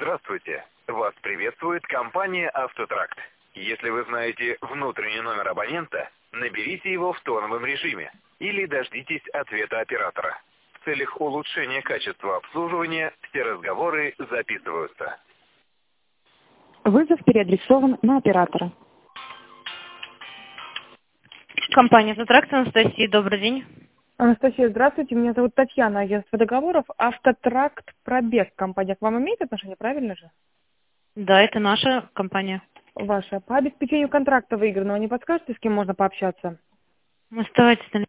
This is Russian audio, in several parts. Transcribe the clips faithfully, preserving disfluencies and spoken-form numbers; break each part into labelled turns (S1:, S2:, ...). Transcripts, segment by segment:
S1: Здравствуйте. Вас приветствует компания «Автотракт». Если вы знаете внутренний номер абонента, наберите его в тоновом режиме или дождитесь ответа оператора. В целях улучшения качества обслуживания все разговоры записываются.
S2: Вызов переадресован на оператора.
S3: Компания «Автотракт», Анастасия, добрый день.
S2: Анастасия, здравствуйте. Меня зовут Татьяна, агентство договоров. «Автотракт Пробег». Компания к вам имеет отношение, правильно же?
S3: Да, это наша компания.
S2: Ваша. По обеспечению контракта выигранного не подскажете, с кем можно пообщаться?
S3: Оставайтесь на...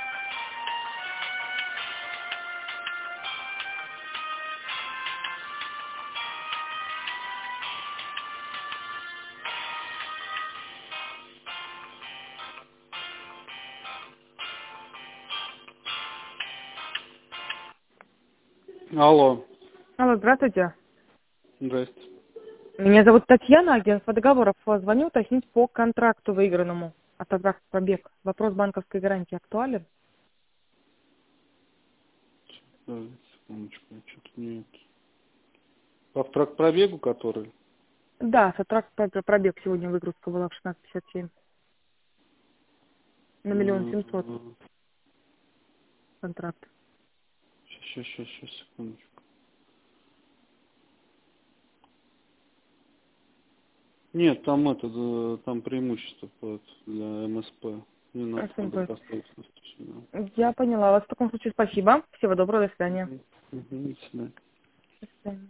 S4: Алло.
S2: Алло, здравствуйте.
S4: Здрасте.
S2: Меня зовут Татьяна, агентство договоров. Звоню уточнить по контракту выигранному. «Автотракт Пробег». Вопрос банковской гарантии актуален?
S4: Так, секундочку, что-то нет. Автотракт пробегу, который?
S2: Да, «Автотракт Пробег». Сегодня выгрузка была в шестнадцать пятьдесят семь. На миллион семьсот контракт.
S4: Сейчас, сейчас, сейчас, секундочку. Нет, там это, э, там преимущество под- для МСП. Не надо
S2: Спасибо.
S4: туда поставить на сто семь.
S2: Я поняла вас. В таком случае спасибо. Всего доброго, до свидания.
S4: Мгм, мгм, до свидания.
S2: До свидания.